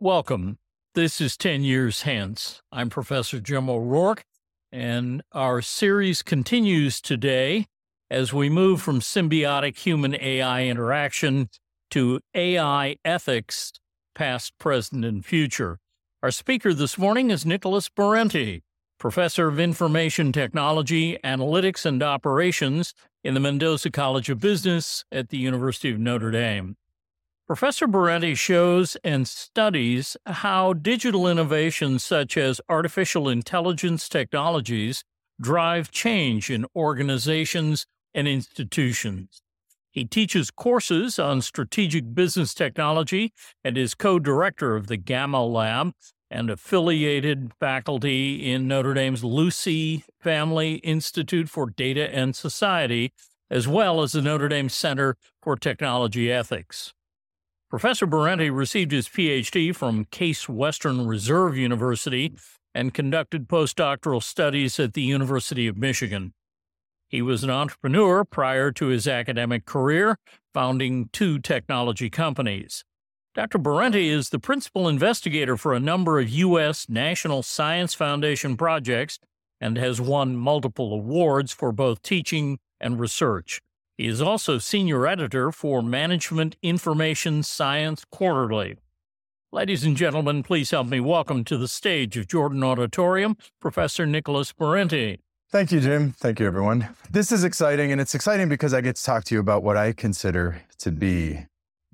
Welcome. This is 10 Years Hence. I'm Professor Jim O'Rourke, and our series continues today as we move from symbiotic human-AI interaction to AI ethics, past, present, and future. Our speaker this morning is Nicholas Berenti, Professor of Information Technology, Analytics, and Operations in the Mendoza College of Business at the University of Notre Dame. Professor Berenti shows and studies how digital innovations such as artificial intelligence technologies drive change in organizations and institutions. He teaches courses on strategic business technology and is co-director of the Gamma Lab and affiliated faculty in Notre Dame's Lucy Family Institute for Data and Society, as well as the Notre Dame Center for Technology Ethics. Professor Berenti received his PhD from Case Western Reserve University and conducted postdoctoral studies at the University of Michigan. He was an entrepreneur prior to his academic career, founding 2 technology companies. Dr. Berenti is the principal investigator for a number of U.S. National Science Foundation projects and has won multiple awards for both teaching and research. He is also senior editor for Management Information Science Quarterly. Ladies and gentlemen, please help me welcome to the stage of Jordan Auditorium, Professor Nicholas Berenti. Thank you, Jim. Thank you, everyone. This is exciting, and it's exciting because I get to talk to you about what I consider to be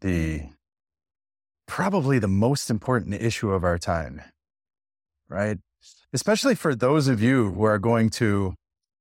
probably the most important issue of our time, right? Especially for those of you who are going to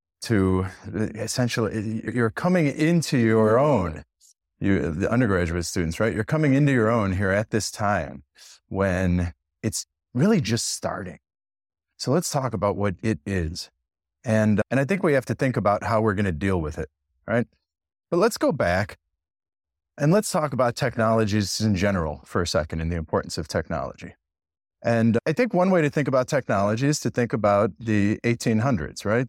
essentially, you're coming into your own, the undergraduate students, right? You're coming into your own here at this time when it's really just starting. So let's talk about what it is. And I think we have to think about how we're going to deal with it, right? But let's go back and let's talk about technologies in general for a second and the importance of technology. And I think one way to think about technology is to think about the 1800s, right?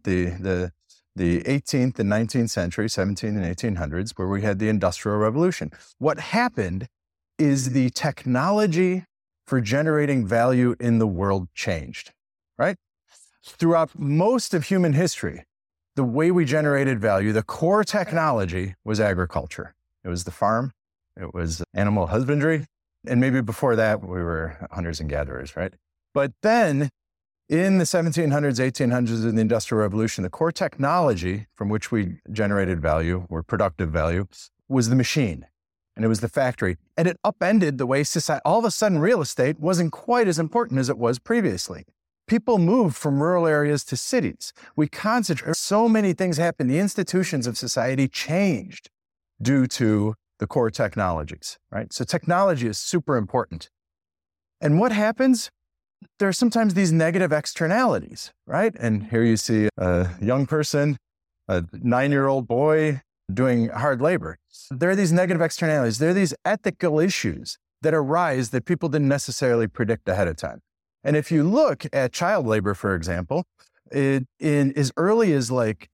The 18th and 19th century, 17th and 1800s, where we had the Industrial Revolution. What happened is the technology for generating value in the world changed, right? Throughout most of human history, the way we generated value, the core technology was agriculture. It was the farm, it was animal husbandry, and maybe before that, we were hunters and gatherers, right? But then, in the 1700s, 1800s, in the Industrial Revolution, the core technology from which we generated value, or productive value, was the machine, and it was the factory. And it upended the way society, all of a sudden real estate wasn't quite as important as it was previously. People moved from rural areas to cities. We concentrated, so many things happened. The institutions of society changed due to the core technologies, right? So technology is super important. And what happens? There are sometimes these negative externalities, right? And here you see a young person, a 9-year-old boy doing hard labor. There are these negative externalities. There are these ethical issues that arise that people didn't necessarily predict ahead of time. And if you look at child labor, for example, in as early as like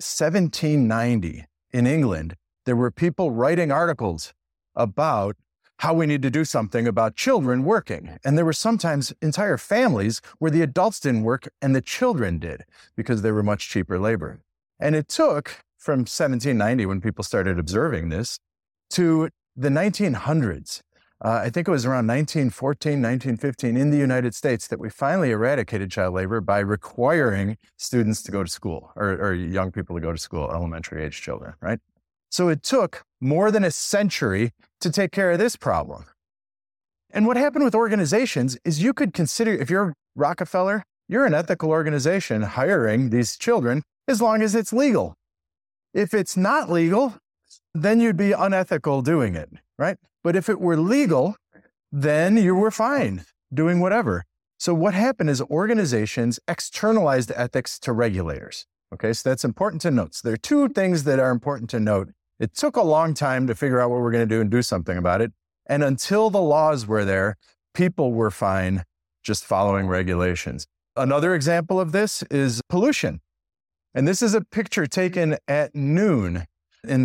1790 in England, there were people writing articles about how we need to do something about children working. And there were sometimes entire families where the adults didn't work and the children did because they were much cheaper labor. And it took from 1790, when people started observing this, to the 1900s. I think it was around 1914, 1915 in the United States that we finally eradicated child labor by requiring students to go to school, or young people to go to school, elementary age children, right? So it took more than a century to take care of this problem. And what happened with organizations is you could consider, if you're Rockefeller, you're an ethical organization hiring these children as long as it's legal. If it's not legal, then you'd be unethical doing it, right? But if it were legal, then you were fine doing whatever. So what happened is organizations externalized ethics to regulators. Okay, so that's important to note. So there are 2 things that are important to note. It took a long time to figure out what we're going to do and do something about it. And until the laws were there, people were fine just following regulations. Another example of this is pollution. And this is a picture taken at noon in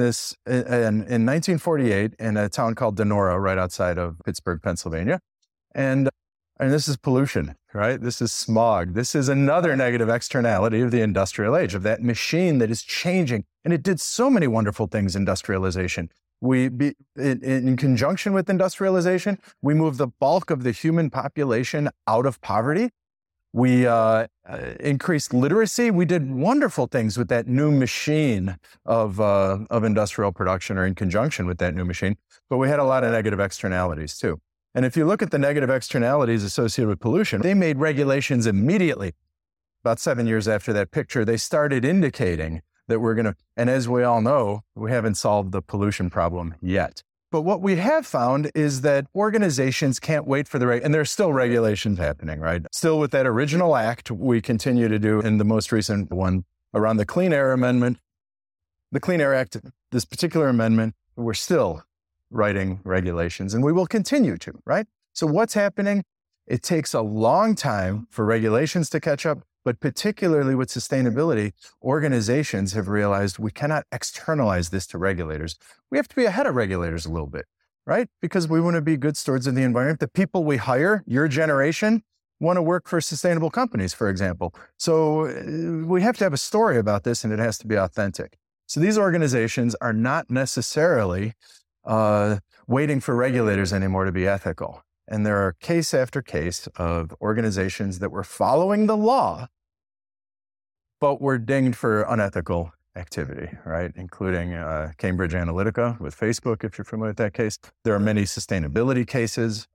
1948 in a town called Donora, right outside of Pittsburgh, Pennsylvania. And And this is pollution, right? This is smog. This is another negative externality of the industrial age, of that machine that is changing. And it did so many wonderful things, industrialization. In conjunction with industrialization, we moved the bulk of the human population out of poverty. We increased literacy. We did wonderful things with that new machine of industrial production, or in conjunction with that new machine. But we had a lot of negative externalities too. And if you look at the negative externalities associated with pollution, they made regulations immediately. About 7 years after that picture, they started indicating that we're going to, and as we all know, we haven't solved the pollution problem yet. But what we have found is that organizations can't wait for and there's still regulations happening, right? Still with that original act, we continue to do, in the most recent one around the Clean Air Amendment, the Clean Air Act, this particular amendment, we're still writing regulations, and we will continue to, right? So what's happening? It takes a long time for regulations to catch up, but particularly with sustainability, organizations have realized we cannot externalize this to regulators. We have to be ahead of regulators a little bit, right? Because we want to be good stewards of the environment. The people we hire, your generation, want to work for sustainable companies, for example. So we have to have a story about this, and it has to be authentic. So these organizations are not necessarily waiting for regulators anymore to be ethical. And there are case after case of organizations that were following the law, but were dinged for unethical activity, right? Including Cambridge Analytica with Facebook, if you're familiar with that case. There are many sustainability cases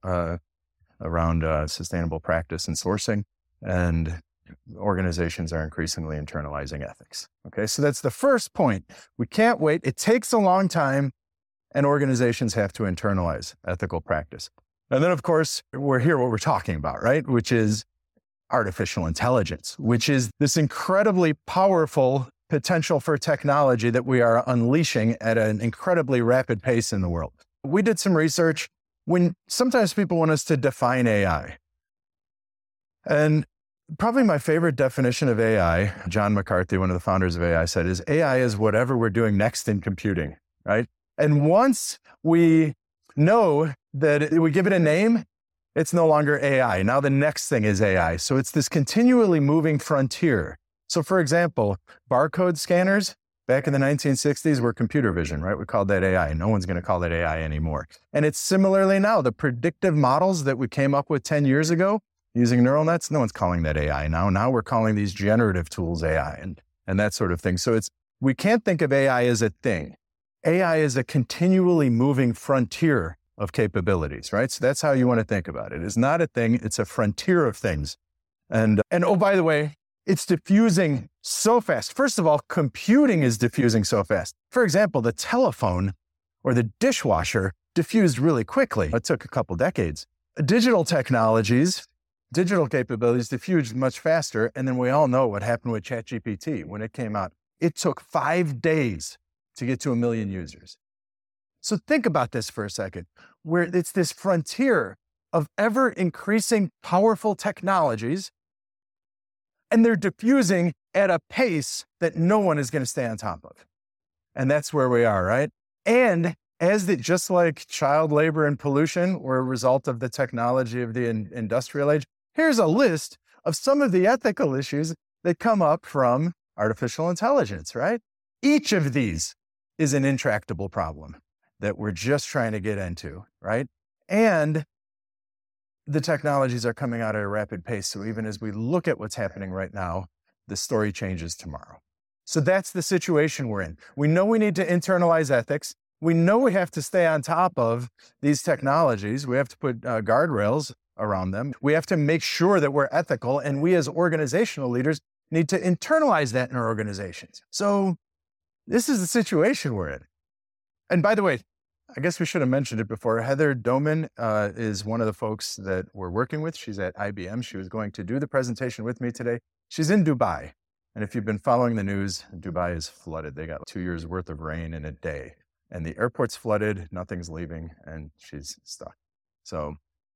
around sustainable practice and sourcing, and organizations are increasingly internalizing ethics. Okay, so that's the first point. We can't wait. It takes a long time, and organizations have to internalize ethical practice. And then, of course, we're here what we're talking about, right? Which is artificial intelligence, which is this incredibly powerful potential for technology that we are unleashing at an incredibly rapid pace in the world. We did some research when sometimes people want us to define AI. And probably my favorite definition of AI, John McCarthy, one of the founders of AI, said is AI is whatever we're doing next in computing, right? And once we know that we give it a name, it's no longer AI. Now the next thing is AI. So it's this continually moving frontier. So for example, barcode scanners back in the 1960s were computer vision, right? We called that AI. No one's going to call that AI anymore. And it's similarly now. The predictive models that we came up with 10 years ago using neural nets, no one's calling that AI now. Now we're calling these generative tools AI and that sort of thing. So we can't think of AI as a thing. AI is a continually moving frontier of capabilities, right? So that's how you want to think about it. It's not a thing, it's a frontier of things. And oh, by the way, it's diffusing so fast. First of all, computing is diffusing so fast. For example, the telephone or the dishwasher diffused really quickly. It took a couple decades. Digital technologies, digital capabilities diffused much faster. And then we all know what happened with ChatGPT when it came out. It took 5 days to get to 1 million users. So think about this for a second, where it's this frontier of ever increasing powerful technologies, and they're diffusing at a pace that no one is going to stay on top of. And that's where we are, right? And just like child labor and pollution were a result of the technology of the industrial age, here's a list of some of the ethical issues that come up from artificial intelligence, right? Each of these is an intractable problem that we're just trying to get into, right? And the technologies are coming out at a rapid pace. So even as we look at what's happening right now, the story changes tomorrow. So that's the situation we're in. We know we need to internalize ethics. We know we have to stay on top of these technologies. We have to put guardrails around them. We have to make sure that we're ethical, and we as organizational leaders need to internalize that in our organizations. So this is the situation we're in. And by the way, I guess we should have mentioned it before. Heather Doman is one of the folks that we're working with. She's at IBM. She was going to do the presentation with me today. She's in Dubai. And if you've been following the news, Dubai is flooded. They got 2 years worth of rain in a day. And the airport's flooded, nothing's leaving, and she's stuck. So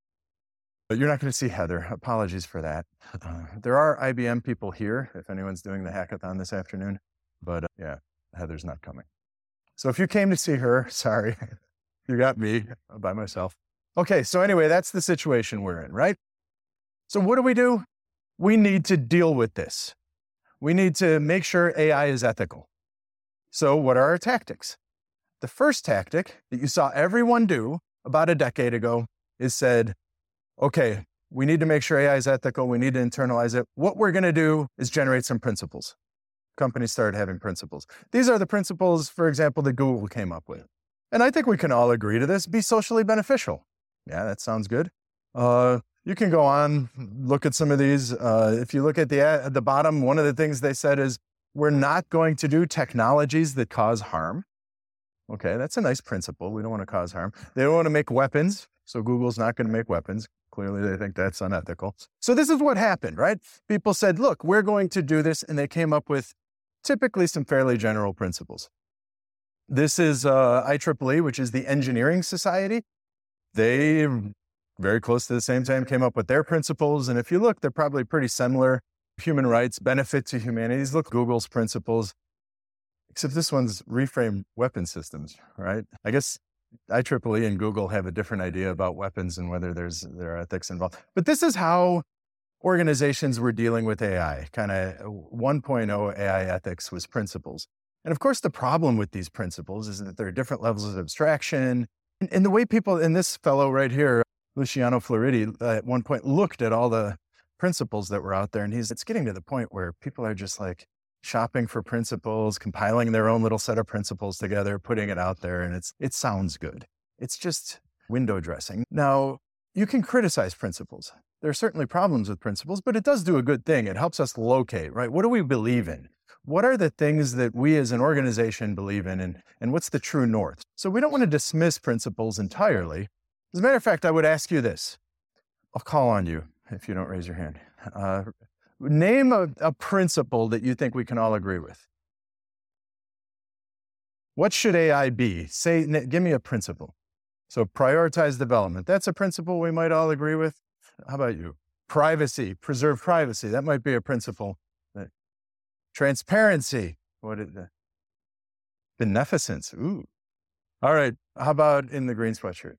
but you're not going to see Heather. Apologies for that. There are IBM people here, if anyone's doing the hackathon this afternoon. But yeah, Heather's not coming. So if you came to see her, sorry, you got me by myself. Okay, so anyway, that's the situation we're in, right? So what do? We need to deal with this. We need to make sure AI is ethical. So what are our tactics? The first tactic that you saw everyone do about a decade ago is said, okay, we need to make sure AI is ethical. We need to internalize it. What we're going to do is generate some principles. Companies started having principles. These are the principles, for example, that Google came up with. And I think we can all agree to this, be socially beneficial. Yeah, that sounds good. You can go on, look at some of these. If you look at the bottom, one of the things they said is, we're not going to do technologies that cause harm. Okay, that's a nice principle. We don't want to cause harm. They don't want to make weapons, so Google's not going to make weapons. Clearly, they think that's unethical. So this is what happened, right? People said, look, we're going to do this, and they came up with typically some fairly general principles. This is IEEE, which is the Engineering Society. They, very close to the same time, came up with their principles, and if you look, they're probably pretty similar. Human rights, benefit to humanity. Look, Google's principles, except this one's reframe weapon systems, right? I guess IEEE and Google have a different idea about weapons and whether there are ethics involved. But this is how organizations were dealing with AI. Kind of 1.0 AI ethics was principles. And of course, the problem with these principles is that there are different levels of abstraction. And the way people, and this fellow right here, Luciano Floridi, at one point looked at all the principles that were out there, and it's getting to the point where people are just like shopping for principles, compiling their own little set of principles together, putting it out there, and it sounds good. It's just window dressing. Now, you can criticize principles. There are certainly problems with principles, but it does do a good thing. It helps us locate, right? What do we believe in? What are the things that we as an organization believe in, and what's the true north? So we don't want to dismiss principles entirely. As a matter of fact, I would ask you this. I'll call on you if you don't raise your hand. Name a principle that you think we can all agree with. What should AI be? Give me a principle. So prioritize development. That's a principle we might all agree with. How about you? Privacy, preserve privacy. That might be a principle. Transparency. Beneficence. Ooh. All right. How about in the green sweatshirt?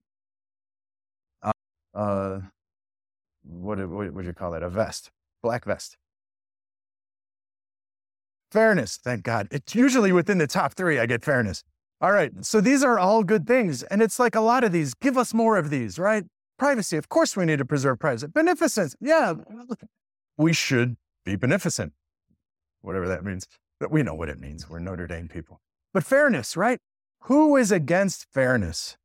What would you call that? A vest. Black vest. Fairness. Thank God. It's usually within the top 3. I get fairness. All right. So these are all good things. And it's like a lot of these. Give us more of these, right? Privacy. Of course we need to preserve privacy. Beneficence. Yeah. We should be beneficent. Whatever that means. But we know what it means. We're Notre Dame people. But fairness, right? Who is against fairness?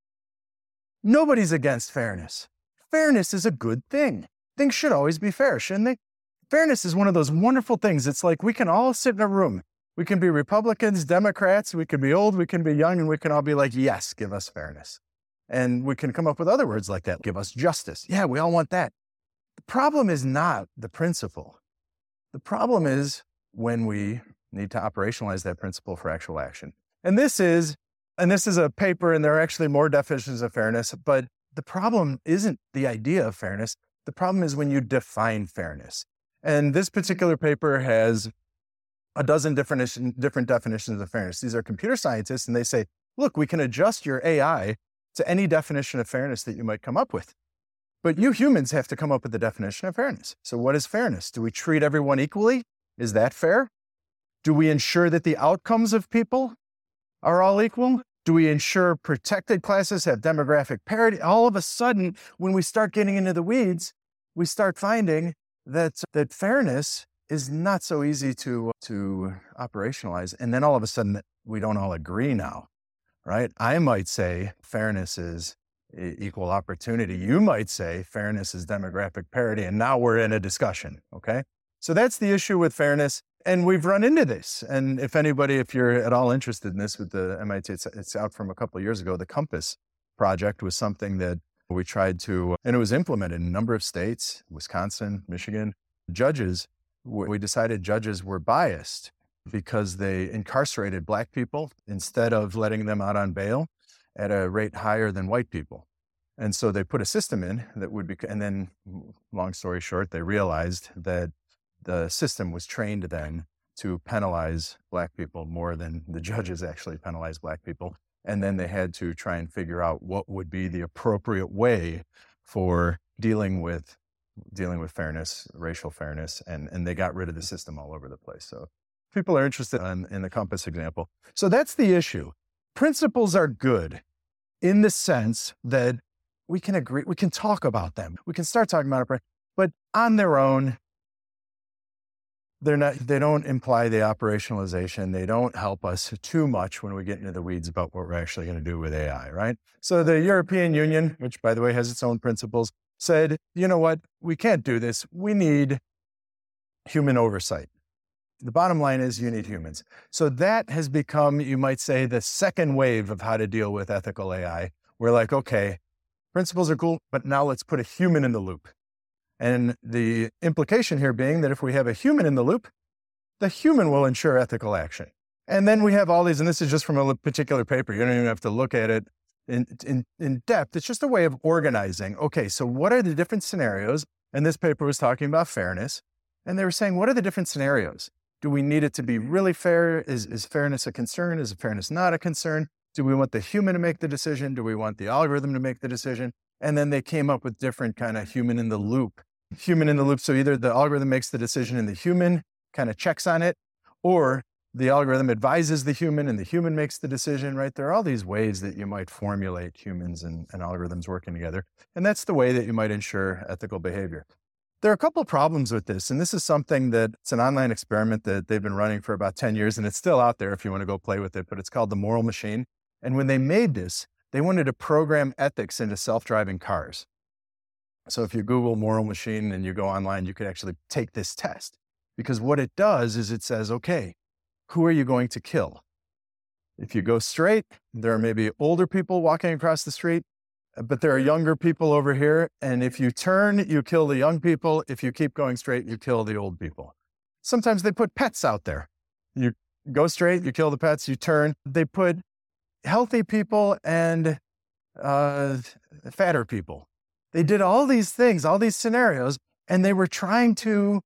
Nobody's against fairness. Fairness is a good thing. Things should always be fair, shouldn't they? Fairness is one of those wonderful things. It's like we can all sit in a room. We can be Republicans, Democrats, we can be old, we can be young, and we can all be like, yes, give us fairness. And we can come up with other words like that. Give us justice. Yeah, we all want that. The problem is not the principle. The problem is when we need to operationalize that principle for actual action. And this is a paper, and there are actually more definitions of fairness, but the problem isn't the idea of fairness. The problem is when you define fairness. And this particular paper has a dozen different definitions of fairness. These are computer scientists, and they say, look, we can adjust your AI to any definition of fairness that you might come up with. But you humans have to come up with the definition of fairness. So what is fairness? Do we treat everyone equally? Is that fair? Do we ensure that the outcomes of people are all equal? Do we ensure protected classes have demographic parity? All of a sudden, when we start getting into the weeds, we start finding that fairness is not so easy to operationalize. And then all of a sudden, we don't all agree now, right? I might say fairness is equal opportunity. You might say fairness is demographic parity. And now we're in a discussion, okay? So that's the issue with fairness. And we've run into this. And if you're at all interested in this with the MIT, it's out from a couple of years ago. The Compass project was something that we tried to, and it was implemented in a number of states, Wisconsin, Michigan. We decided judges were biased because they incarcerated Black people instead of letting them out on bail at a rate higher than white people. And so they put a system in that would be, and then long story short, they realized that the system was trained then to penalize Black people more than the judges actually penalize Black people. And then they had to try and figure out what would be the appropriate way for dealing with dealing with fairness, racial fairness, and they got rid of the system all over the place. So people are interested in the Compass example. So that's the issue. Principles are good in the sense that we can agree, we can talk about them. We can start talking about it, but on their own, they don't imply the operationalization. They don't help us too much when we get into the weeds about what we're actually going to do with AI, right? So the European Union, which by the way has its own principles, said, you know what, we can't do this. We need human oversight. The bottom line is you need humans. So that has become, you might say, the second wave of how to deal with ethical AI. We're like, okay, principles are cool, but now let's put a human in the loop. And the implication here being that if we have a human in the loop, the human will ensure ethical action. And then we have all these, and this is just from a particular paper. You don't even have to look at it in depth. It's just a way of organizing. Okay, so what are the different scenarios? And this paper was talking about fairness. And they were saying, what are the different scenarios? Do we need it to be really fair? Is fairness a concern? Is fairness not a concern? Do we want the human to make the decision? Do we want the algorithm to make the decision? And then they came up with different kind of human in the loop. Human in the loop. So either the algorithm makes the decision and the human kind of checks on it, or the algorithm advises the human and the human makes the decision, right? There are all these ways that you might formulate humans and algorithms working together. And that's the way that you might ensure ethical behavior. There are a couple of problems with this. And this is something that it's an online experiment that they've been running for about 10 years. And it's still out there if you want to go play with it, but it's called the Moral Machine. And when they made this, they wanted to program ethics into self-driving cars. So if you Google Moral Machine and you go online, you could actually take this test, because what it does is it says, okay, who are you going to kill? If you go straight, there are maybe older people walking across the street, but there are younger people over here. And if you turn, you kill the young people. If you keep going straight, you kill the old people. Sometimes they put pets out there. You go straight, you kill the pets, you turn. They put healthy people and fatter people. They did all these things, all these scenarios, and they were trying to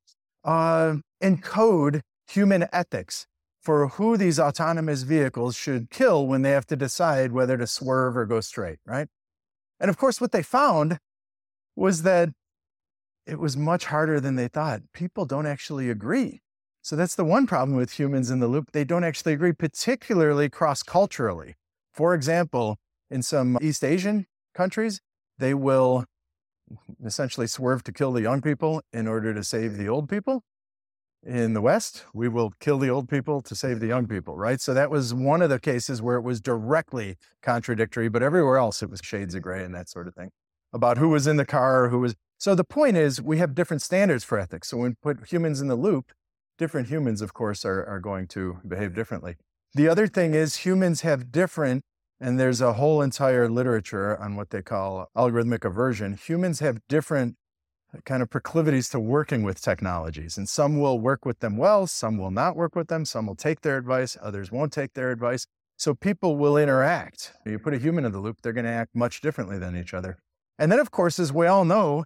encode human ethics for who these autonomous vehicles should kill when they have to decide whether to swerve or go straight, right? And of course, what they found was that it was much harder than they thought. People don't actually agree. So that's the one problem with humans in the loop. They don't actually agree, particularly cross-culturally. For example, in some East Asian countries, they will essentially swerve to kill the young people in order to save the old people. In the West, we will kill the old people to save the young people, right? So that was one of the cases where it was directly contradictory, but everywhere else it was shades of gray and that sort of thing about who was in the car, who was. So the point is we have different standards for ethics. So when we put humans in the loop, different humans, of course, are going to behave differently. The other thing is humans have different, and there's a whole entire literature on what they call algorithmic aversion. Humans have different kind of proclivities to working with technologies, and some will work with them well, some will not work with them, some will take their advice, others won't take their advice. So people will interact. You put a human in the loop, they're going to act much differently than each other. And then, of course, as we all know,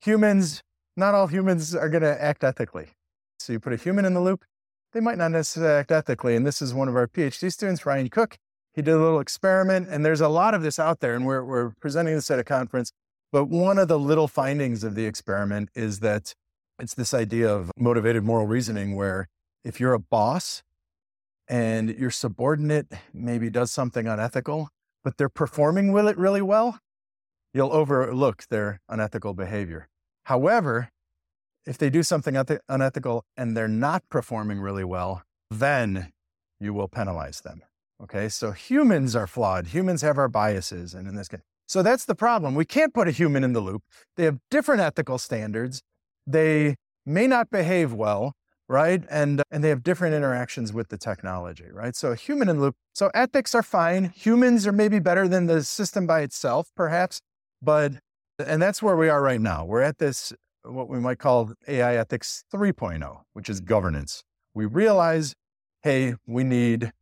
not all humans are going to act ethically. So you put a human in the loop, they might not necessarily act ethically. And this is one of our PhD students, Ryan Cook. He did a little experiment, and there's a lot of this out there, and we're presenting this at a conference. But one of the little findings of the experiment is that it's this idea of motivated moral reasoning, where if you're a boss and your subordinate maybe does something unethical, but they're performing with it really well, you'll overlook their unethical behavior. However, if they do something unethical and they're not performing really well, then you will penalize them. Okay, so humans are flawed. Humans have our biases, and in this case. So that's the problem. We can't put a human in the loop. They have different ethical standards. They may not behave well, right? And they have different interactions with the technology, right? So a human in the loop. So ethics are fine. Humans are maybe better than the system by itself, perhaps. And that's where we are right now. We're at this, what we might call AI ethics 3.0, which is governance. We realize, hey, we need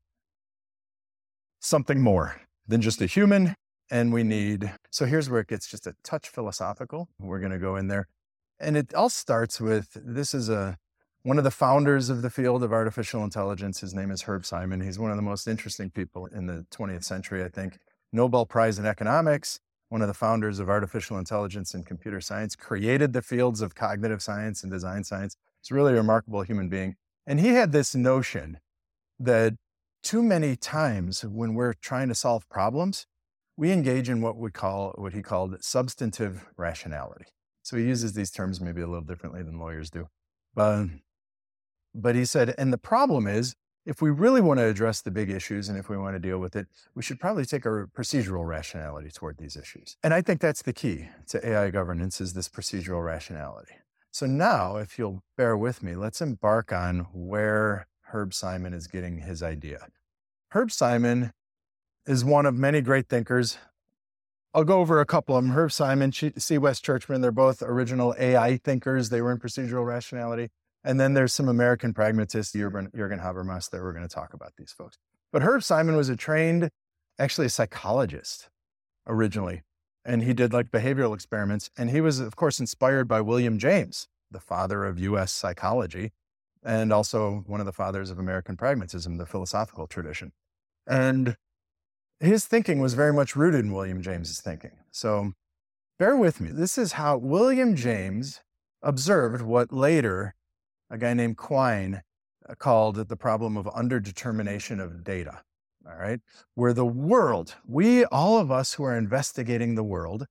something more than just a human. And so here's where it gets just a touch philosophical. We're going to go in there. And it all starts with, this is one of the founders of the field of artificial intelligence. His name is Herb Simon. He's one of the most interesting people in the 20th century, I think. Nobel Prize in economics, one of the founders of artificial intelligence and computer science, created the fields of cognitive science and design science. He's really a remarkable human being. And he had this notion that too many times when we're trying to solve problems, we engage in what he called substantive rationality. So he uses these terms maybe a little differently than lawyers do. But he said, and the problem is, if we really want to address the big issues and if we want to deal with it, we should probably take a procedural rationality toward these issues. And I think that's the key to AI governance, is this procedural rationality. So now, if you'll bear with me, let's embark on where Herb Simon is getting his idea. Herb Simon is one of many great thinkers. I'll go over a couple of them. Herb Simon, C. West Churchman, they're both original AI thinkers. They were in procedural rationality. And then there's some American pragmatists, Jürgen Habermas, that we're going to talk about these folks. But Herb Simon was actually a psychologist originally. And he did like behavioral experiments. And he was, of course, inspired by William James, the father of US psychology, and also one of the fathers of American pragmatism, the philosophical tradition. And his thinking was very much rooted in William James's thinking. So bear with me. This is how William James observed what later a guy named Quine called the problem of underdetermination of data. All right. Where the world, all of us who are investigating the world,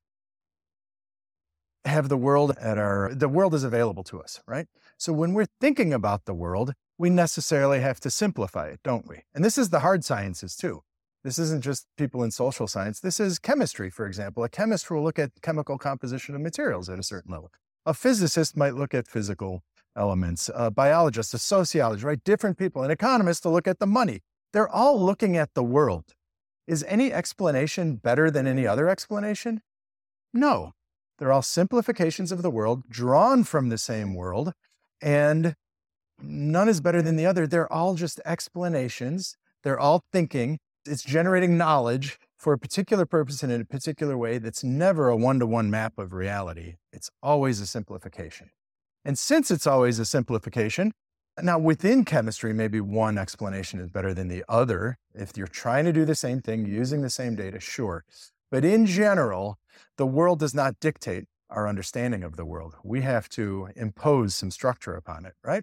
have the world the world is available to us, right? So when we're thinking about the world, we necessarily have to simplify it, don't we? And this is the hard sciences too. This isn't just people in social science. This is chemistry, for example. A chemist will look at chemical composition of materials at a certain level. A physicist might look at physical elements. A biologist, a sociologist, right? Different people. An economist to look at the money. They're all looking at the world. Is any explanation better than any other explanation? No. They're all simplifications of the world, drawn from the same world, and none is better than the other. They're all just explanations. They're all thinking. It's generating knowledge for a particular purpose and in a particular way that's never a one-to-one map of reality. It's always a simplification. And since it's always a simplification, now within chemistry, maybe one explanation is better than the other. If you're trying to do the same thing, using the same data, sure. But in general, the world does not dictate our understanding of the world. We have to impose some structure upon it, right?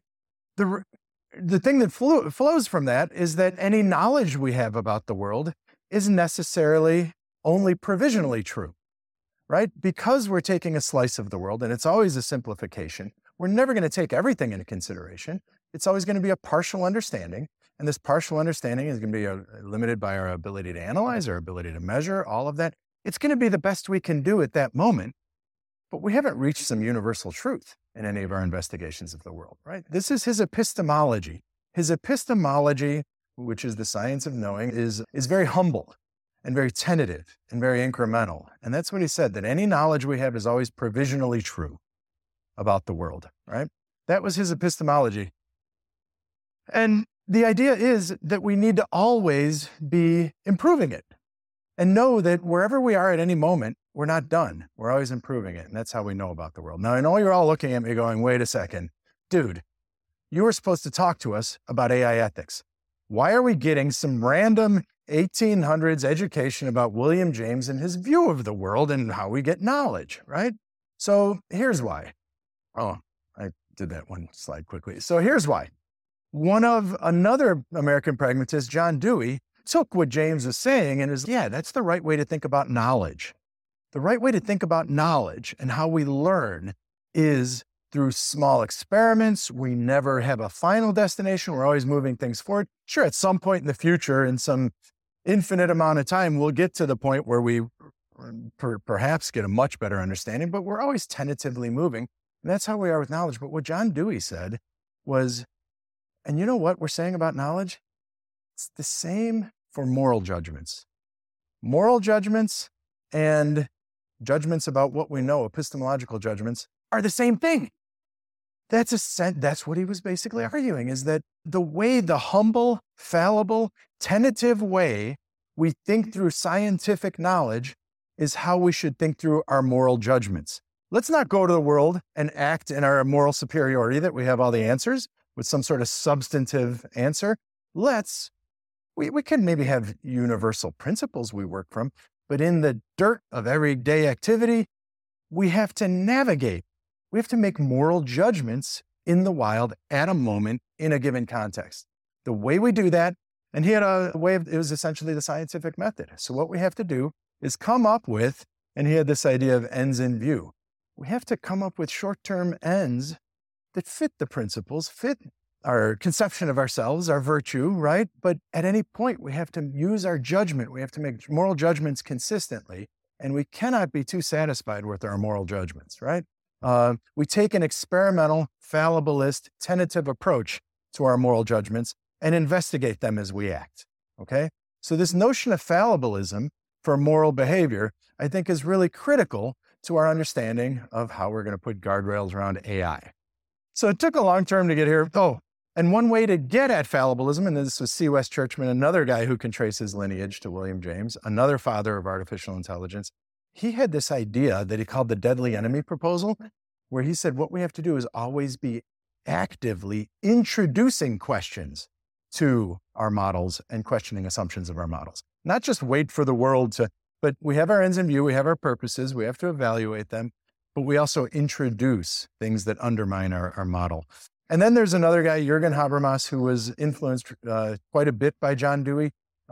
The thing that flows from that is that any knowledge we have about the world is necessarily only provisionally true, right? Because we're taking a slice of the world, and it's always a simplification, we're never going to take everything into consideration. It's always going to be a partial understanding, and this partial understanding is going to be limited by our ability to analyze, our ability to measure, all of that. It's going to be the best we can do at that moment, but we haven't reached some universal truth in any of our investigations of the world, right? This is his epistemology. His epistemology, which is the science of knowing, is very humble and very tentative and very incremental. And that's what he said, that any knowledge we have is always provisionally true about the world, right? That was his epistemology. And the idea is that we need to always be improving it and know that wherever we are at any moment, we're not done. We're always improving it. And that's how we know about the world. Now, I know you're all looking at me going, wait a second, dude, you were supposed to talk to us about AI ethics. Why are we getting some random 1800s education about William James and his view of the world and how we get knowledge, right? So here's why. Oh, I did that one slide quickly. So here's why. Another American pragmatist, John Dewey, took what James is saying and that's the right way to think about knowledge. The right way to think about knowledge and how we learn is through small experiments. We never have a final destination. We're always moving things forward. Sure, at some point in the future, in some infinite amount of time, we'll get to the point where we perhaps get a much better understanding, but we're always tentatively moving. And that's how we are with knowledge. But what John Dewey said was, and you know what we're saying about knowledge? It's the same for moral judgments. Moral judgments and judgments about what we know, epistemological judgments, are the same thing. That's what he was basically arguing, is that the humble, fallible, tentative way we think through scientific knowledge is how we should think through our moral judgments. Let's not go to the world and act in our moral superiority that we have all the answers with some sort of substantive answer. We can maybe have universal principles we work from, But in the dirt of everyday activity, we have to navigate. We have to make moral judgments in the wild at a moment in a given context. The way we do that, and he had a way of, it was essentially the scientific method. So what we have to do is come up with, and he had this idea of ends in view. We have to come up with short-term ends that fit the principles, fit our conception of ourselves, our virtue, right? But at any point, we have to use our judgment. We have to make moral judgments consistently, and we cannot be too satisfied with our moral judgments, right? We take an experimental, fallibilist, tentative approach to our moral judgments and investigate them as we act, okay? So this notion of fallibilism for moral behavior, I think, is really critical to our understanding of how we're going to put guardrails around AI. So it took a long term to get here. Oh, and one way to get at fallibilism, and this was C. West Churchman, another guy who can trace his lineage to William James, another father of artificial intelligence. He had this idea that he called the deadly enemy proposal, where he said what we have to do is always be actively introducing questions to our models and questioning assumptions of our models. Not just wait for the world to, but we have our ends in view, we have our purposes, we have to evaluate them, but we also introduce things that undermine our model. And then there's another guy, Jürgen Habermas, who was influenced quite a bit by John Dewey.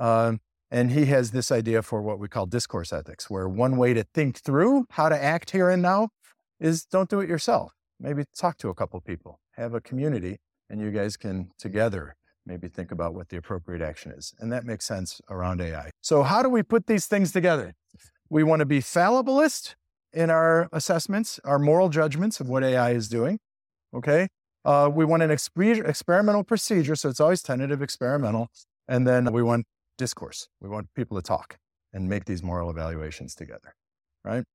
And he has this idea for what we call discourse ethics, where one way to think through how to act here and now is don't do it yourself. Maybe talk to a couple people, have a community, and you guys can together maybe think about what the appropriate action is. And that makes sense around AI. So how do we put these things together? We want to be fallibilist in our assessments, our moral judgments of what AI is doing, okay? We want an experimental procedure, so it's always tentative, experimental. And then we want discourse. We want people to talk and make these moral evaluations together, right?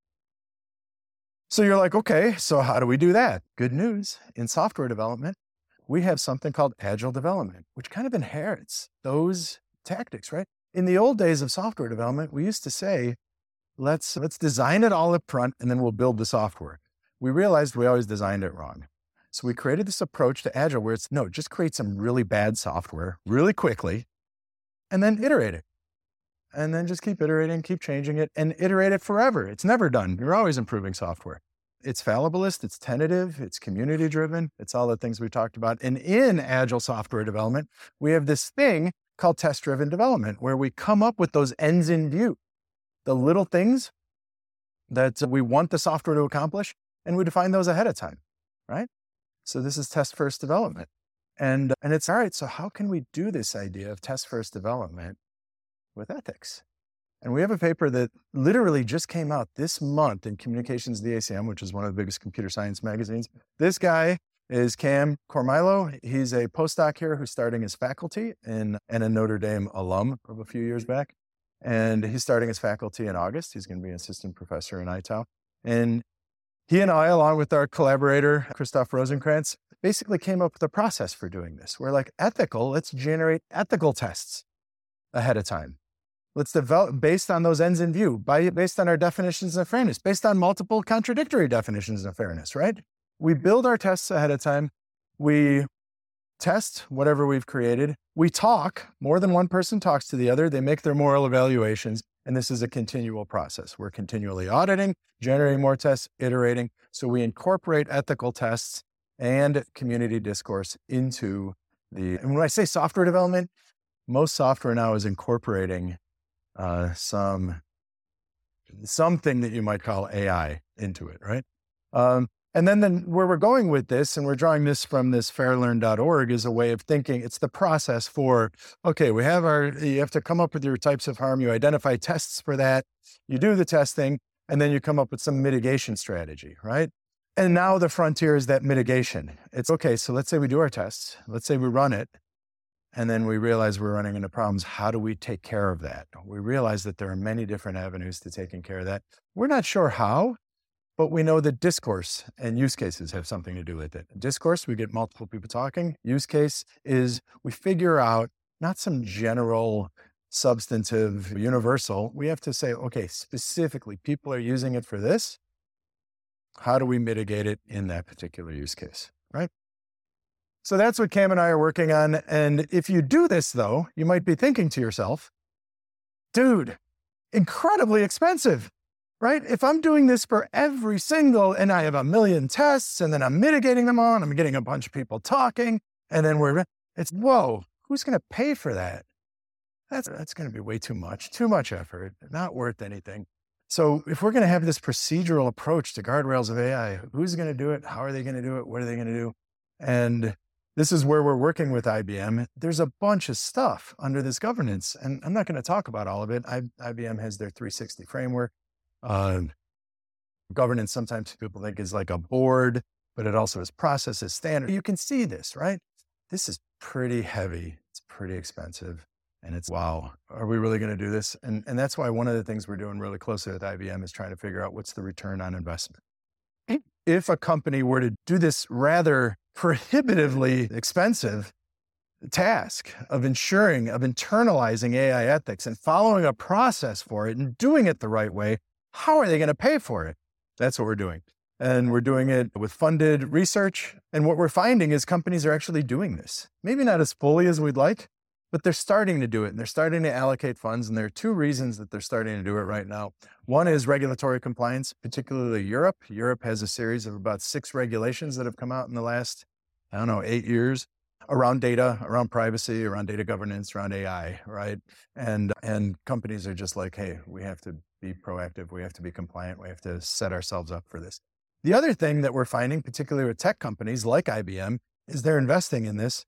So you're like, okay, so how do we do that? Good news, in software development, we have something called agile development, which kind of inherits those tactics, right? In the old days of software development, we used to say, let's design it all up front and then we'll build the software. We realized we always designed it wrong. So we created this approach to agile where it's, no, just create some really bad software really quickly and then iterate it. And then just keep iterating, keep changing it, and iterate it forever. It's never done. You're always improving software. It's fallibilist, it's tentative, it's community-driven. It's all the things we talked about. And in agile software development, we have this thing called test-driven development, where we come up with those ends in view, the little things that we want the software to accomplish, and we define those ahead of time, right? So this is test-first development. And it's, all right, so how can we do this idea of test-first development with ethics? And we have a paper that literally just came out this month in Communications DACM, which is one of the biggest computer science magazines. This guy is Cam Cormilo. He's a postdoc here who's starting as faculty and a Notre Dame alum of a few years back. And he's starting as faculty in August. He's going to be an assistant professor in ITAL. And he and I, along with our collaborator, Christoph Rosenkrantz, basically came up with a process for doing this. We're like, ethical, let's generate ethical tests ahead of time. Let's develop based on those ends in view, based on our definitions of fairness, based on multiple contradictory definitions of fairness, right? We build our tests ahead of time. We test whatever we've created. We talk. More than one person talks to the other. They make their moral evaluations. And this is a continual process. We're continually auditing, generating more tests, iterating. So we incorporate ethical tests and community discourse into and when I say software development, most software now is incorporating something that you might call AI into it, right? And then where we're going with this, and we're drawing this from this fairlearn.org, is a way of thinking. It's the process for, okay, you have to come up with your types of harm. You identify tests for that. You do the testing, and then you come up with some mitigation strategy, right? And now the frontier is that mitigation. It's okay, so let's say we do our tests. Let's say we run it. And then we realize we're running into problems. How do we take care of that? We realize that there are many different avenues to taking care of that. We're not sure how, but we know that discourse and use cases have something to do with it. Discourse, we get multiple people talking. Use case is we figure out not some general, substantive, universal. We have to say, okay, specifically, people are using it for this. How do we mitigate it in that particular use case, right? So that's what Cam and I are working on. And if you do this, though, you might be thinking to yourself, dude, incredibly expensive, right? If I'm doing this for every single, and I have a million tests, and then I'm mitigating them all, and I'm getting a bunch of people talking, and then whoa, who's going to pay for that? That's going to be way too much effort, not worth anything. So if we're going to have this procedural approach to guardrails of AI, who's going to do it? How are they going to do it? What are they going to do? And this is where we're working with IBM. There's a bunch of stuff under this governance, and I'm not going to talk about all of it. IBM has their 360 framework. Governance, sometimes people think is like a board, but it also has processes, standard. You can see this, right? This is pretty heavy. It's pretty expensive. And it's, wow, are we really going to do this? And that's why one of the things we're doing really closely with IBM is trying to figure out what's the return on investment. If a company were to do this rather prohibitively expensive task of internalizing AI ethics and following a process for it and doing it the right way, how are they going to pay for it? That's what we're doing. And we're doing it with funded research. And what we're finding is companies are actually doing this. Maybe not as fully as we'd like, but they're starting to do it, and they're starting to allocate funds. And there are two reasons that they're starting to do it right now. One is regulatory compliance, particularly Europe. Europe has a series of about 6 regulations that have come out in the last, 8 years around data, around privacy, around data governance, around AI, right? And companies are just like, hey, we have to be proactive. We have to be compliant. We have to set ourselves up for this. The other thing that we're finding, particularly with tech companies like IBM, is they're investing in this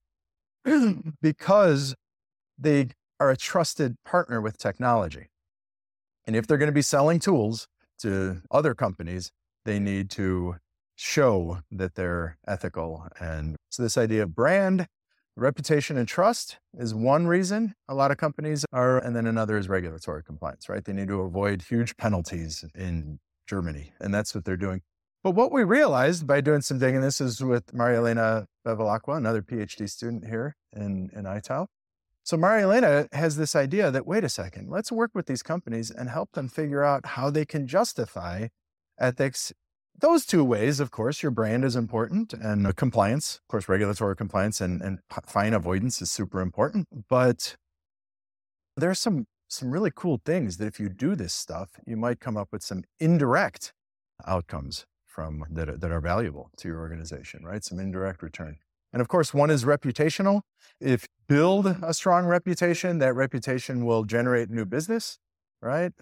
because they are a trusted partner with technology. And if they're going to be selling tools to other companies, they need to show that they're ethical. And so this idea of brand, reputation, and trust is one reason a lot of companies are, and then another is regulatory compliance, right? They need to avoid huge penalties in Germany, and that's what they're doing. But what we realized by doing some digging, this is with Maria-Elena Bevilacqua, another PhD student here in ITAL. So Maria-Elena has this idea that, wait a second, let's work with these companies and help them figure out how they can justify ethics. Those two ways, of course, your brand is important, and compliance, of course, regulatory compliance and fine avoidance is super important. But there are some really cool things that if you do this stuff, you might come up with some indirect outcomes from that are valuable to your organization, right? Some indirect return. And of course, one is reputational. If you build a strong reputation, that reputation will generate new business, right?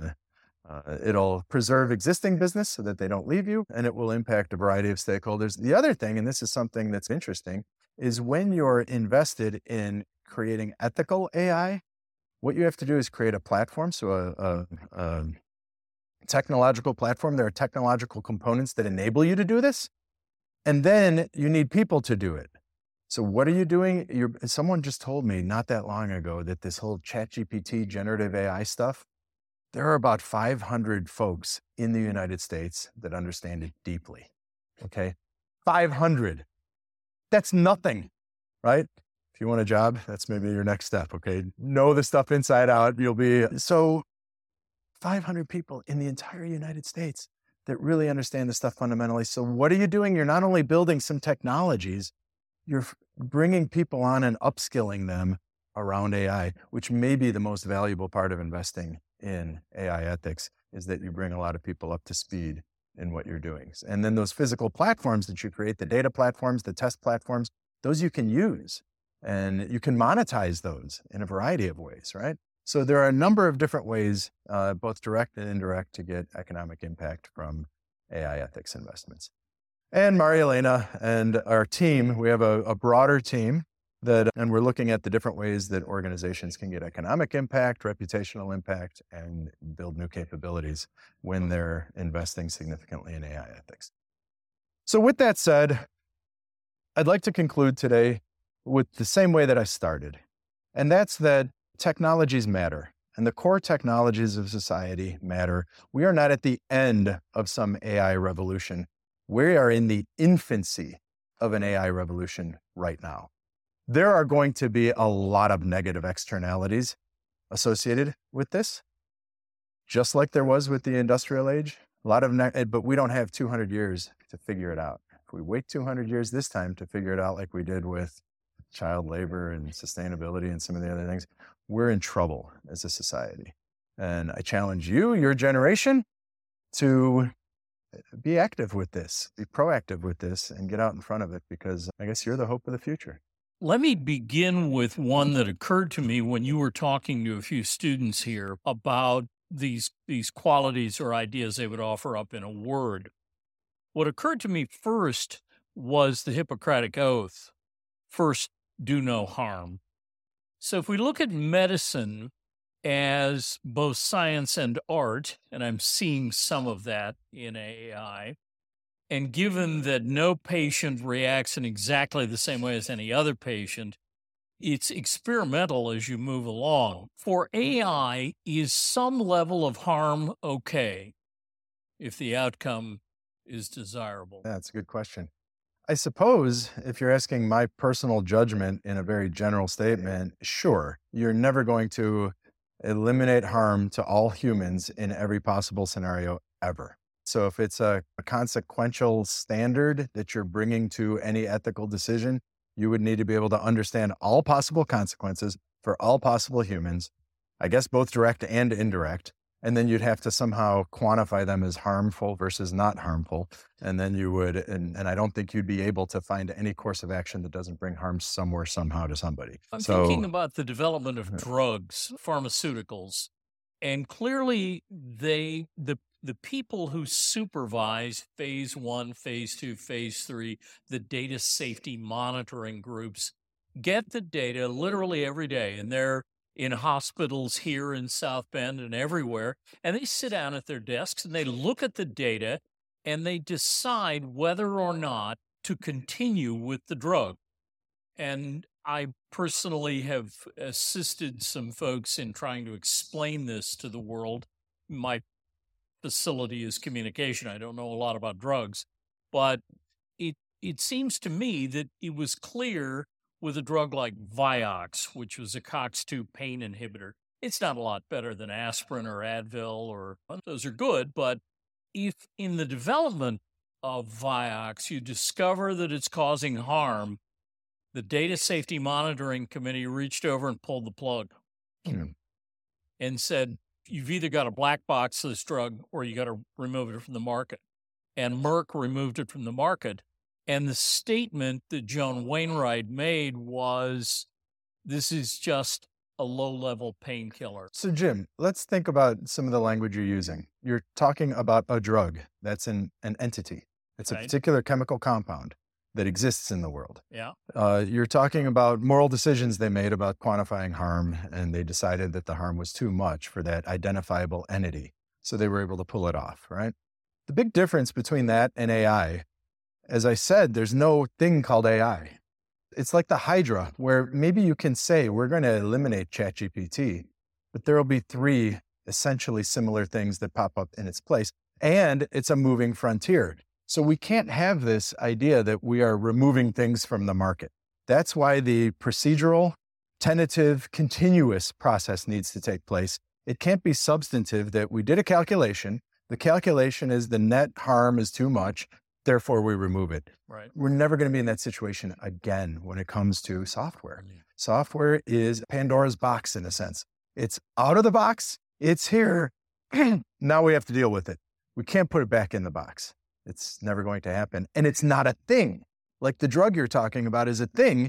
It'll preserve existing business so that they don't leave you, and it will impact a variety of stakeholders. The other thing, and this is something that's interesting, is when you're invested in creating ethical AI, what you have to do is create a platform. So a technological platform. There are technological components that enable you to do this. And then you need people to do it. So what are you doing? Someone just told me not that long ago that this whole ChatGPT generative AI stuff, there are about 500 folks in the United States that understand it deeply. Okay. 500. That's nothing, right? If you want a job, that's maybe your next step. Okay. Know the stuff inside out. So 500 people in the entire United States that really understand this stuff fundamentally. So what are you doing? You're not only building some technologies, you're bringing people on and upskilling them around AI, which may be the most valuable part of investing in AI ethics, is that you bring a lot of people up to speed in what you're doing. And then those physical platforms that you create, the data platforms, the test platforms, those you can use, and you can monetize those in a variety of ways, right? So there are a number of different ways, both direct and indirect, to get economic impact from AI ethics investments. And Maria-Elena and our team, we have a broader team and we're looking at the different ways that organizations can get economic impact, reputational impact, and build new capabilities when they're investing significantly in AI ethics. So with that said, I'd like to conclude today with the same way that I started. And that's that technologies matter, and the core technologies of society matter. We are not at the end of some AI revolution. We are in the infancy of an AI revolution right now. There are going to be a lot of negative externalities associated with this, just like there was with the industrial age. But we don't have 200 years to figure it out. If we wait 200 years this time to figure it out like we did with child labor and sustainability and some of the other things, we're in trouble as a society. And I challenge you, your generation, to be active with this, be proactive with this, and get out in front of it, because I guess you're the hope of the future. Let me begin with one that occurred to me when you were talking to a few students here about these qualities or ideas they would offer up in a word. What occurred to me first was the Hippocratic Oath. First, do no harm. So if we look at medicine as both science and art, and I'm seeing some of that in AI, and given that no patient reacts in exactly the same way as any other patient, it's experimental as you move along. For AI, is some level of harm okay if the outcome is desirable? That's a good question. I suppose if you're asking my personal judgment in a very general statement, sure, you're never going to eliminate harm to all humans in every possible scenario ever. So if it's a consequential standard that you're bringing to any ethical decision, you would need to be able to understand all possible consequences for all possible humans, I guess both direct and indirect. And then you'd have to somehow quantify them as harmful versus not harmful. And then you would, and I don't think you'd be able to find any course of action that doesn't bring harm somewhere, somehow to somebody. I'm thinking about the development of drugs, pharmaceuticals, and clearly the people who supervise phase 1, phase 2, phase 3, the data safety monitoring groups get the data literally every day, and they're in hospitals here in South Bend and everywhere, and they sit down at their desks and they look at the data and they decide whether or not to continue with the drug. And I personally have assisted some folks in trying to explain this to the world. My facility is communication. I don't know a lot about drugs, but it seems to me that it was clear with a drug like Vioxx, which was a COX-2 pain inhibitor. It's not a lot better than aspirin or Advil, or those are good, but if in the development of Vioxx you discover that it's causing harm, the Data Safety Monitoring Committee reached over and pulled the plug and said, you've either got a black box this drug or you got to remove it from the market. And Merck removed it from the market. And the statement that Joan Wainwright made was, this is just a low-level painkiller. So Jim, let's think about some of the language you're using. You're talking about a drug. That's an entity. It's a particular chemical compound that exists in the world. Yeah. You're talking about moral decisions they made about quantifying harm, and they decided that the harm was too much for that identifiable entity. So they were able to pull it off, right? The big difference between that and AI, as I said, there's no thing called AI. It's like the Hydra, where maybe you can say, we're going to eliminate ChatGPT, but there will be 3 essentially similar things that pop up in its place. And it's a moving frontier. So we can't have this idea that we are removing things from the market. That's why the procedural, tentative, continuous process needs to take place. It can't be substantive that we did a calculation. The calculation is the net harm is too much. Therefore, we remove it. Right. We're never going to be in that situation again when it comes to software. Software is Pandora's box in a sense. It's out of the box. It's here. Now we have to deal with it. We can't put it back in the box. It's never going to happen. And it's not a thing. Like the drug you're talking about is a thing.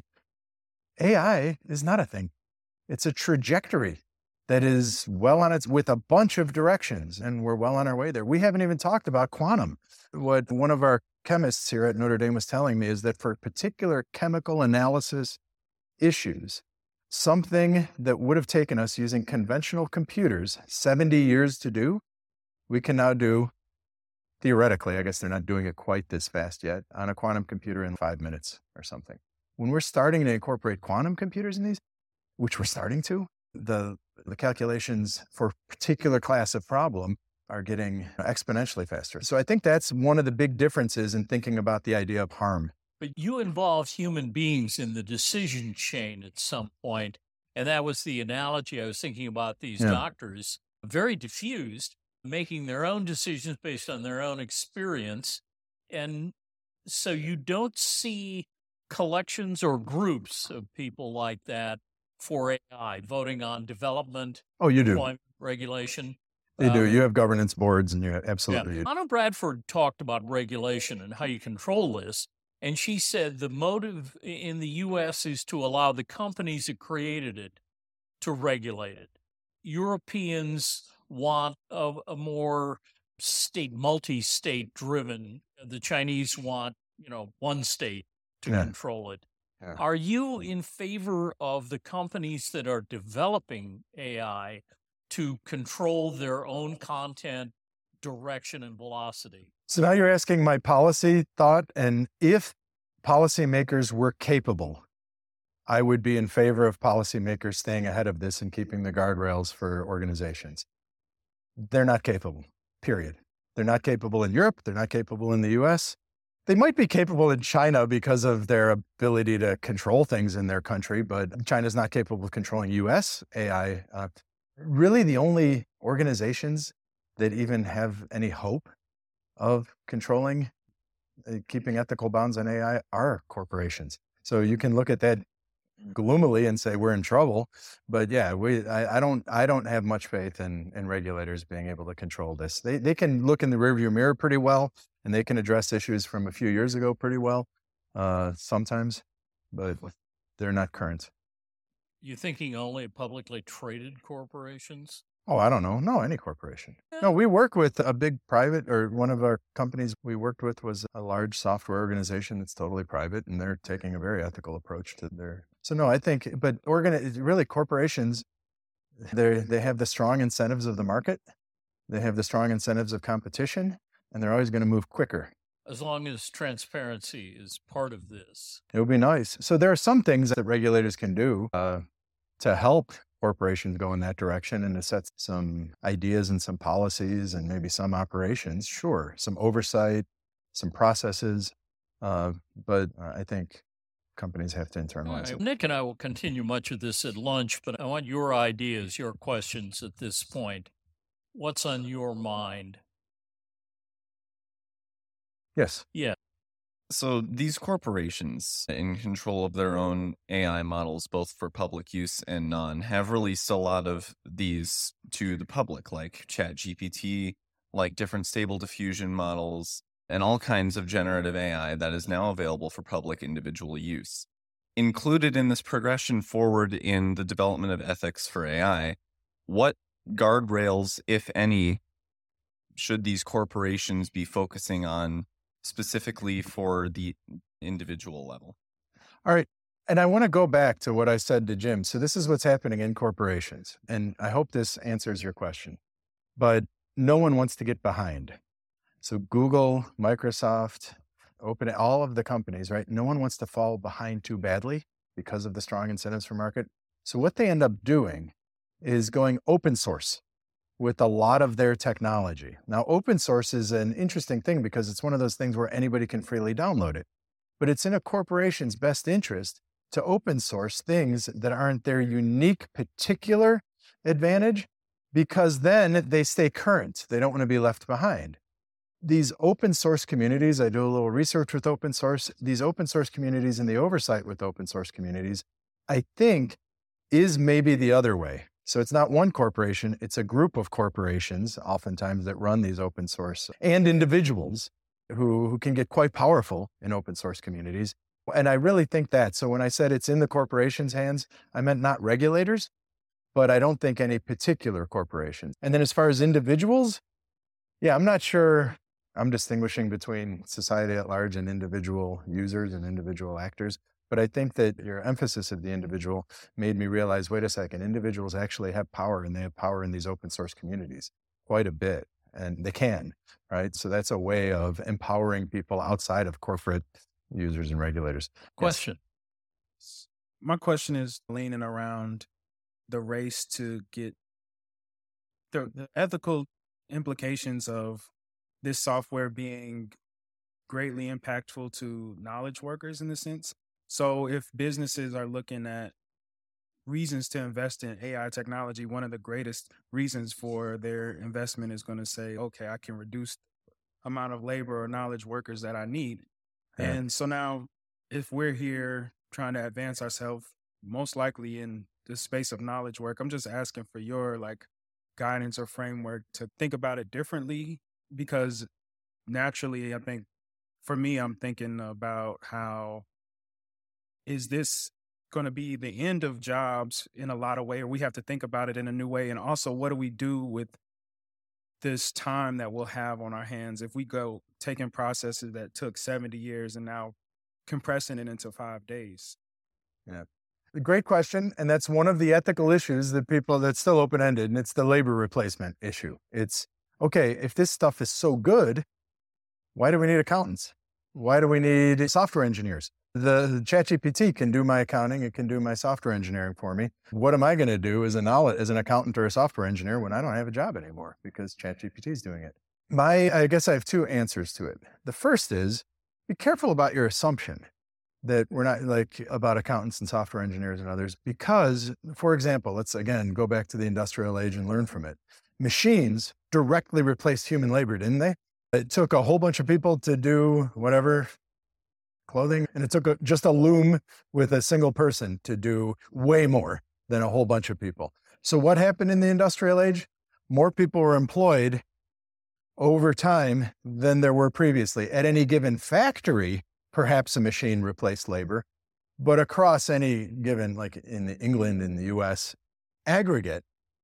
AI is not a thing. It's a trajectory that is well on its, with a bunch of directions, and we're well on our way there. We haven't even talked about quantum. What one of our chemists here at Notre Dame was telling me is that for particular chemical analysis issues, something that would have taken us using conventional computers 70 years to do, we can now do, theoretically, I guess they're not doing it quite this fast yet, on a quantum computer in 5 minutes or something. When we're starting to incorporate quantum computers in these, which we're starting to, the calculations for a particular class of problem are getting exponentially faster. So I think that's one of the big differences in thinking about the idea of harm. But you involved human beings in the decision chain at some point, and that was the analogy I was thinking about these doctors, very diffused, making their own decisions based on their own experience. And so you don't see collections or groups of people like that for AI, voting on development, Oh, you do. deployment, regulation. You do. You have governance boards, and you absolutely. Yeah. You do. Anna Bradford talked about regulation and how you control this. And she said the motive in the U.S. is to allow the companies that created it to regulate it. Europeans want a more multi-state driven. The Chinese want, one state to control it. Yeah. Are you in favor of the companies that are developing AI to control their own content, direction, and velocity? So now you're asking my policy thought, and if policymakers were capable, I would be in favor of policymakers staying ahead of this and keeping the guardrails for organizations. They're not capable, period. They're not capable in Europe. They're not capable in the US. They might be capable in China because of their ability to control things in their country, but China's not capable of controlling US AI. Really, the only organizations that even have any hope of controlling, keeping ethical bounds on AI are corporations. So you can look at that gloomily and say we're in trouble, but yeah, I don't have much faith in regulators being able to control this. They can look in the rearview mirror pretty well, and they can address issues from a few years ago pretty well, sometimes, but they're not current. You thinking only of publicly traded corporations? Oh, I don't know. No, any corporation. No, we work with a big private, or one of our companies we worked with was a large software organization that's totally private, and they're taking a very ethical approach to their. So no, I think, but really corporations, they have the strong incentives of the market, they have the strong incentives of competition, and they're always going to move quicker. As long as transparency is part of this. It would be nice. So there are some things that regulators can do to help corporations go in that direction and to set some ideas and some policies and maybe some operations. Sure, some oversight, some processes, but I think companies have to internalize it. Nick and I will continue much of this at lunch, but I want your ideas, your questions at this point. What's on your mind? Yes. Yeah. So these corporations in control of their own AI models, both for public use and non, have released a lot of these to the public, like ChatGPT, like different stable diffusion models, and all kinds of generative AI that is now available for public individual use. Included in this progression forward in the development of ethics for AI, what guardrails, if any, should these corporations be focusing on specifically for the individual level? All right. And I want to go back to what I said to Jim. So this is what's happening in corporations. And I hope this answers your question. But no one wants to get behind. So Google, Microsoft, OpenAI, all of the companies, right? No one wants to fall behind too badly because of the strong incentives for market. So what they end up doing is going open source with a lot of their technology. Now, open source is an interesting thing because it's one of those things where anybody can freely download it. But it's in a corporation's best interest to open source things that aren't their unique particular advantage, because then they stay current. They don't want to be left behind. These open source communities, I do a little research with open source, these open source communities and the oversight with open source communities, I think is maybe the other way. So it's not one corporation, it's a group of corporations, oftentimes, that run these open source, and individuals who can get quite powerful in open source communities. And I really think that. So when I said it's in the corporation's hands, I meant not regulators, but I don't think any particular corporations. And then as far as individuals, yeah, I'm not sure I'm distinguishing between society at large and individual users and individual actors. But I think that your emphasis of the individual made me realize, wait a second, individuals actually have power, and they have power in these open source communities quite a bit, and they can, right? So that's a way of empowering people outside of corporate users and regulators. Question. Yes. My question is leaning around the race to get the ethical implications of this software being greatly impactful to knowledge workers in the sense. So if businesses are looking at reasons to invest in AI technology, one of the greatest reasons for their investment is going to say, okay, I can reduce the amount of labor or knowledge workers that I need. And so now if we're here trying to advance ourselves, most likely in the space of knowledge work. I'm just asking for your guidance or framework to think about it differently, because naturally, I think for me, I'm thinking about how is this going to be the end of jobs in a lot of ways, or we have to think about it in a new way. And also, what do we do with this time that we'll have on our hands if we go taking processes that took 70 years and now compressing it into 5 days? Yeah. Great question. And that's one of the ethical issues that's still open-ended, and it's the labor replacement issue. It's, okay, if this stuff is so good, why do we need accountants? Why do we need software engineers? The ChatGPT can do my accounting. It can do my software engineering for me. What am I going to do as an accountant or a software engineer when I don't have a job anymore because ChatGPT is doing it? I guess I have two answers to it. The first is, be careful about your assumption that we're not about accountants and software engineers and others, because, for example, let's again go back to the industrial age and learn from it. Machines directly replaced human labor, didn't they? It took a whole bunch of people to do whatever, clothing, and it took just a loom with a single person to do way more than a whole bunch of people. So what happened in the industrial age? More people were employed over time than there were previously. At any given factory, perhaps a machine replaced labor, but across any given, like in England and the US, aggregate,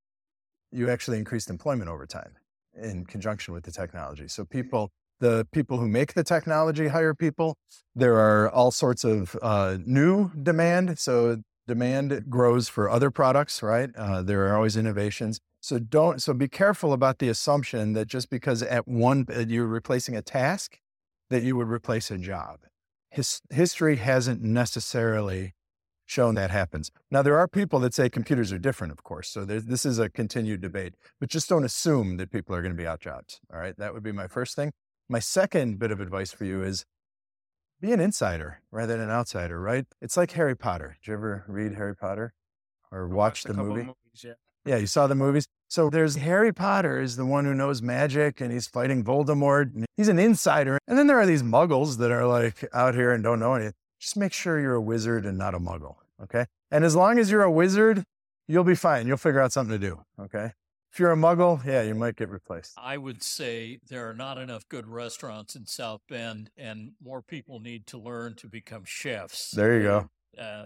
you actually increased employment over time in conjunction with the technology. So the people who make the technology hire people. There are all sorts of new demand. So demand grows for other products, right? There are always innovations. So be careful about the assumption that just because you're replacing a task, that you would replace a job. History hasn't necessarily shown that happens. Now, there are people that say computers are different, of course. So this is a continued debate, but just don't assume that people are going to be out jobs. All right. That would be my first thing. My second bit of advice for you is be an insider rather than an outsider, right? It's like Harry Potter. Did you ever read Harry Potter or watch the movie? Movies, yeah, you saw the movies. So there's Harry Potter is the one who knows magic and he's fighting Voldemort. And he's an insider. And then there are these muggles that are out here and don't know anything. Just make sure you're a wizard and not a muggle, okay? And as long as you're a wizard, you'll be fine. You'll figure out something to do, okay? If you're a muggle, yeah, you might get replaced. I would say there are not enough good restaurants in South Bend, and more people need to learn to become chefs. There you go.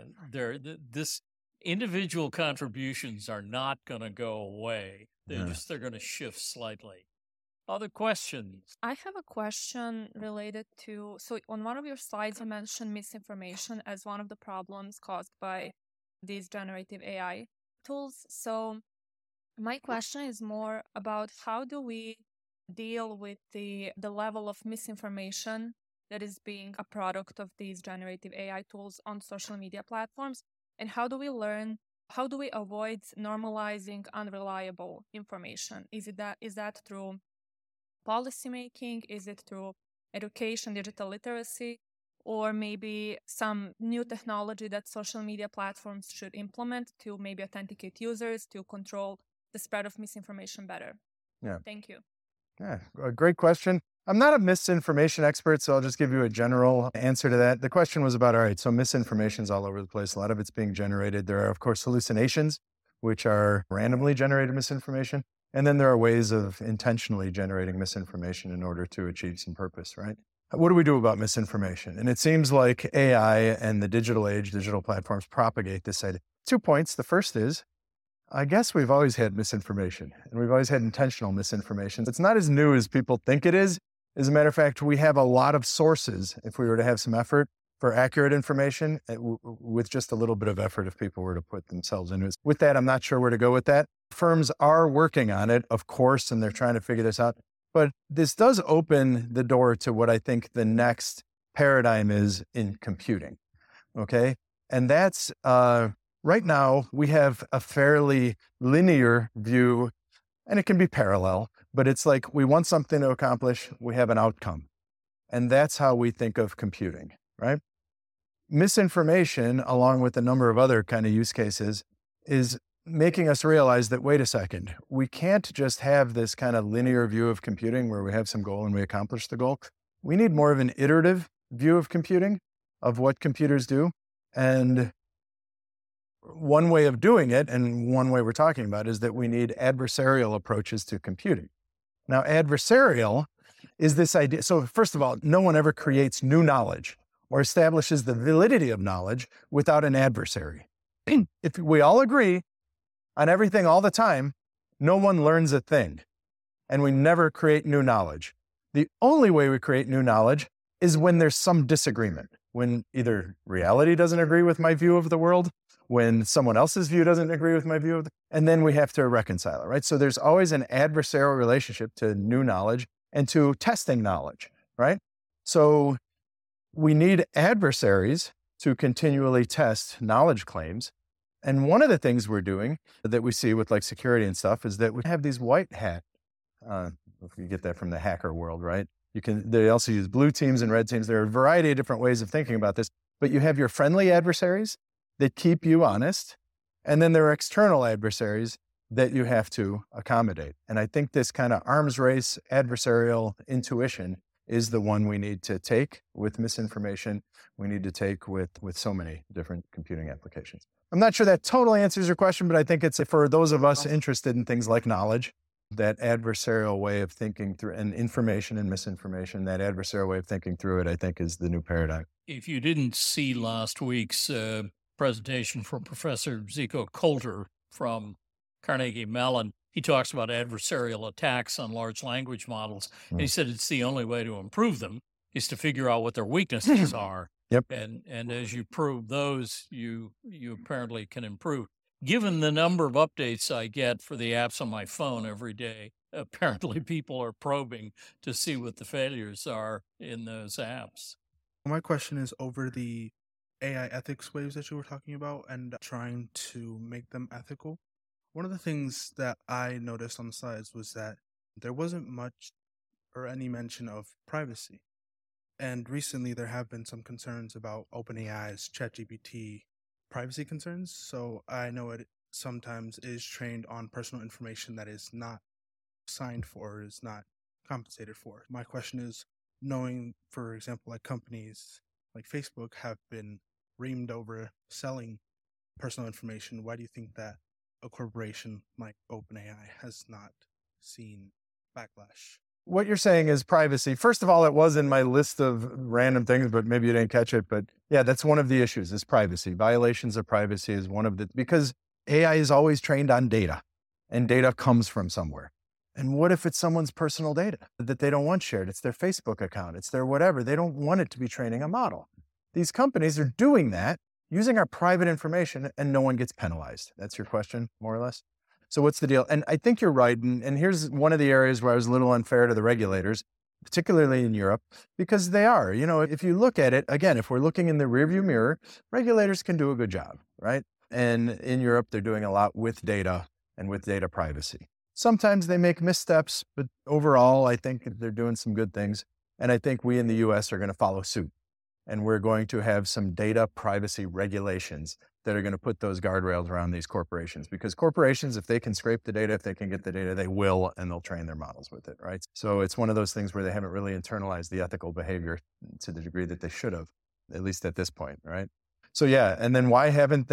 This individual contributions are not going to go away. They're going to shift slightly. Other questions? I have a question related to, so on one of your slides, you mentioned misinformation as one of the problems caused by these generative AI tools. So my question is more about how do we deal with the level of misinformation that is being a product of these generative AI tools on social media platforms? And how do we avoid normalizing unreliable information? Is that through policymaking? Is it through education, digital literacy, or maybe some new technology that social media platforms should implement to maybe authenticate users to control the spread of misinformation better? Yeah. Thank you. Yeah, a great question. I'm not a misinformation expert, so I'll just give you a general answer to that. The question was about, all right, so misinformation's all over the place. A lot of it's being generated. There are, of course, hallucinations, which are randomly generated misinformation. And then there are ways of intentionally generating misinformation in order to achieve some purpose, right? What do we do about misinformation? And it seems like AI and the digital age, digital platforms propagate this idea. 2 points. The first is, I guess we've always had misinformation, and we've always had intentional misinformation. It's not as new as people think it is. As a matter of fact, we have a lot of sources, if we were to have some effort, for accurate information with just a little bit of effort if people were to put themselves into it. With that, I'm not sure where to go with that. Firms are working on it, of course, and they're trying to figure this out. But this does open the door to what I think the next paradigm is in computing, okay? And that's, right now, we have a fairly linear view, and it can be parallel, but it's like we want something to accomplish, we have an outcome. And that's how we think of computing, right? Misinformation, along with a number of other kind of use cases, is making us realize that, wait a second, we can't just have this kind of linear view of computing where we have some goal and we accomplish the goal. We need more of an iterative view of computing, of what computers do. And one way of doing it, and one way we're talking about, is that we need adversarial approaches to computing. Now, adversarial is this idea. So first of all, no one ever creates new knowledge or establishes the validity of knowledge without an adversary. If we all agree on everything all the time, no one learns a thing, and we never create new knowledge. The only way we create new knowledge is when there's some disagreement, when either reality doesn't agree with my view of the world, when someone else's view doesn't agree with my view of and then we have to reconcile it, right? So there's always an adversarial relationship to new knowledge and to testing knowledge, right? So we need adversaries to continually test knowledge claims. And one of the things we're doing that we see with like security and stuff is that we have these white hat, if you get that from the hacker world, right? They also use blue teams and red teams. There are a variety of different ways of thinking about this, but you have your friendly adversaries that keep you honest. And then there are external adversaries that you have to accommodate. And I think this kind of arms race adversarial intuition is the one we need to take with misinformation. We need to take with so many different computing applications. I'm not sure that totally answers your question, but I think it's for those of us interested in things like knowledge, that adversarial way of thinking through and information and misinformation, that adversarial way of thinking through it, I think is the new paradigm. If you didn't see last week's presentation from Professor Zico Coulter from Carnegie Mellon, he talks about adversarial attacks on large language models. And he said it's the only way to improve them is to figure out what their weaknesses are. Yep. And as you prove those, you apparently can improve. Given the number of updates I get for the apps on my phone every day, apparently people are probing to see what the failures are in those apps. My question is over the AI ethics waves that you were talking about and trying to make them ethical. One of the things that I noticed on the slides was that there wasn't much or any mention of privacy. And recently there have been some concerns about OpenAI's ChatGPT privacy concerns. So I know it sometimes is trained on personal information that is not signed for, or is not compensated for. My question is, knowing, for example, like companies like Facebook have been reamed over selling personal information, why do you think that a corporation like OpenAI has not seen backlash? What you're saying is privacy. First of all, it was in my list of random things, but maybe you didn't catch it. But yeah, that's one of the issues is privacy. Violations of privacy is one of the, because AI is always trained on data and data comes from somewhere. And what if it's someone's personal data that they don't want shared? It's their Facebook account. It's their whatever. They don't want it to be training a model. These companies are doing that using our private information and no one gets penalized. That's your question, more or less? So what's the deal? And I think you're right. And here's one of the areas where I was a little unfair to the regulators, particularly in Europe, because they are, if you look at it, again, if we're looking in the rearview mirror, regulators can do a good job, right? And in Europe, they're doing a lot with data and with data privacy. Sometimes they make missteps, but overall, I think they're doing some good things. And I think we in the US are going to follow suit. And we're going to have some data privacy regulations that are going to put those guardrails around these corporations. Because corporations, if they can scrape the data, if they can get the data, they will, and they'll train their models with it, right? So it's one of those things where they haven't really internalized the ethical behavior to the degree that they should have, at least at this point, right? So yeah, and then why aren't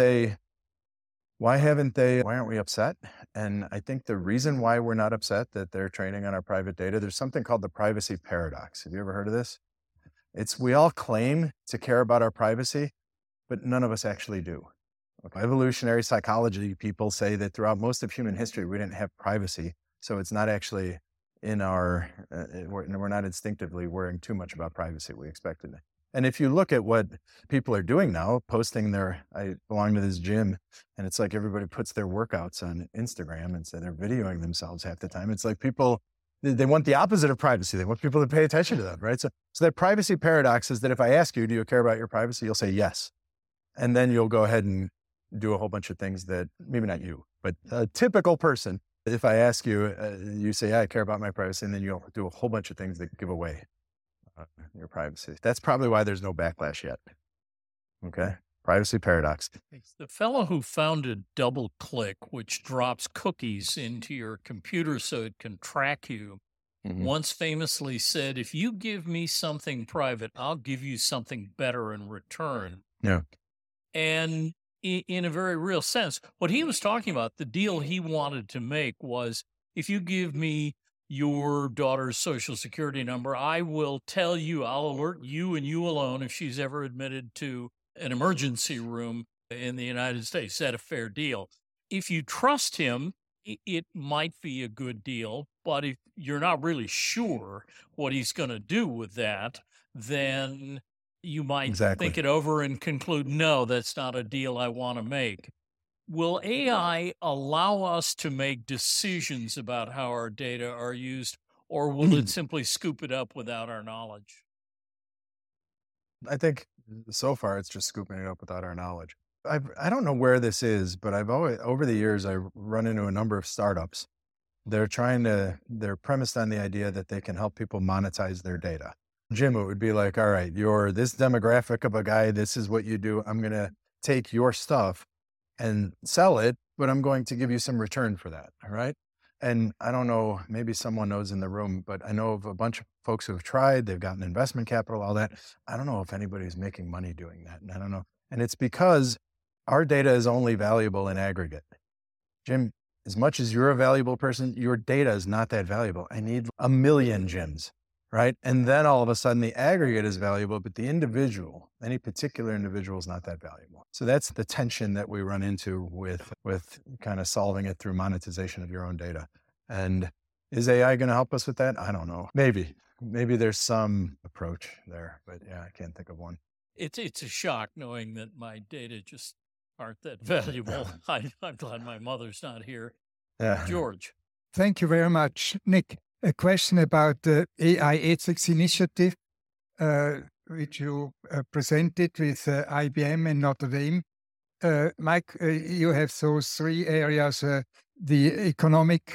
we upset? And I think the reason why we're not upset that they're training on our private data, there's something called the privacy paradox. Have you ever heard of this? We all claim to care about our privacy, but none of us actually do. Okay. Evolutionary psychology people say that throughout most of human history, we didn't have privacy. So it's not actually in our, we're not instinctively worrying too much about privacy. We expected it. And if you look at what people are doing now, posting I belong to this gym, and it's like everybody puts their workouts on Instagram and so they're videoing themselves half the time. It's like people, they want the opposite of privacy. They want people to pay attention to them, right? So that privacy paradox is that if I ask you, do you care about your privacy? You'll say yes. And then you'll go ahead and do a whole bunch of things that, maybe not you, but a typical person, if I ask you, you say, yeah, I care about my privacy, and then you'll do a whole bunch of things that give away your privacy. That's probably why there's no backlash yet. Okay? Privacy paradox. The fellow who founded DoubleClick, which drops cookies into your computer so it can track you, once famously said, if you give me something private, I'll give you something better in return. Yeah. And in a very real sense. What he was talking about, the deal he wanted to make was, if you give me your daughter's social security number, I will tell you, I'll alert you and you alone if she's ever admitted to an emergency room in the United States. Is that a fair deal? If you trust him, it might be a good deal, but if you're not really sure what he's going to do with that, then you might think it over and conclude, no, that's not a deal I want to make. Will AI allow us to make decisions about how our data are used, or will it simply scoop it up without our knowledge? I think so far it's just scooping it up without our knowledge. I don't know where this is, but I've always, over the years, I've run into a number of startups. They're premised on the idea that they can help people monetize their data. Jim, it would be like, all right, you're this demographic of a guy, this is what you do. I'm going to take your stuff and sell it, but I'm going to give you some return for that. All right. And I don't know, maybe someone knows in the room, but I know of a bunch of folks who have tried, they've gotten investment capital, all that. I don't know if anybody's making money doing that. And I don't know. And it's because our data is only valuable in aggregate. Jim, as much as you're a valuable person, your data is not that valuable. I need 1 million Jims, right? And then all of a sudden the aggregate is valuable, but the individual, any particular individual is not that valuable. So that's the tension that we run into with kind of solving it through monetization of your own data. And is AI going to help us with that? I don't know. Maybe there's some approach there, but yeah, I can't think of one. It's a shock knowing that my data just aren't that valuable. I'm glad my mother's not here. Yeah. George. Thank you very much. Nick, a question about the AI ethics initiative, which you presented with IBM and Notre Dame. Mike, you have those 3 areas, the economic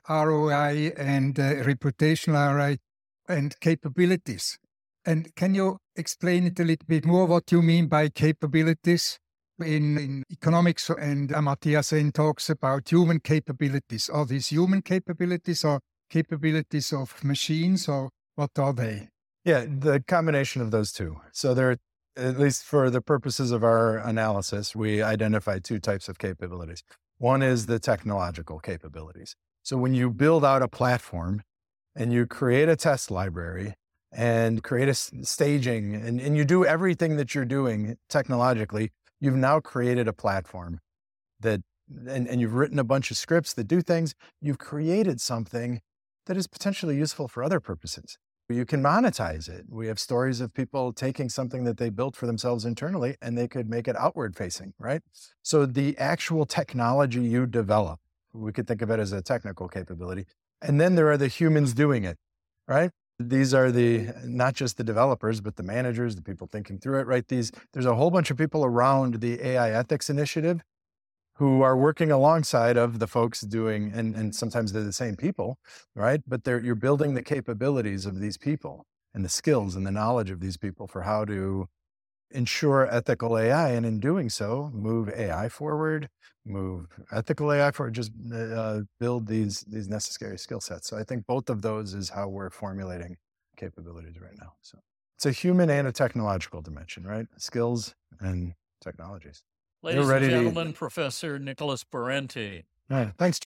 ROI and reputational ROI and capabilities. And can you explain it a little bit more, what you mean by capabilities? In economics, and Amartya Sen talks about human capabilities. Are these human capabilities or capabilities of machines, or what are they? Yeah, the combination of those two. So there, at least for the purposes of our analysis, we identified 2 types of capabilities. One is the technological capabilities. So when you build out a platform and you create a test library and create a staging and you do everything that you're doing technologically, you've now created a platform that, and you've written a bunch of scripts that do things. You've created something that is potentially useful for other purposes. You can monetize it. We have stories of people taking something that they built for themselves internally and they could make it outward facing, right? So the actual technology you develop, we could think of it as a technical capability. And then there are the humans doing it, right? These are not just the developers, but the managers, the people thinking through it, right? There's a whole bunch of people around the AI ethics initiative who are working alongside of the folks doing, and sometimes they're the same people, right? But you're building the capabilities of these people and the skills and the knowledge of these people for how to ensure ethical AI. And in doing so, move AI forward, move ethical AI forward, just build these necessary skill sets. So I think both of those is how we're formulating capabilities right now. So it's a human and a technological dimension, right? Skills and technologies. Ladies and gentlemen, Professor Nicholas Parenti. All right, thanks.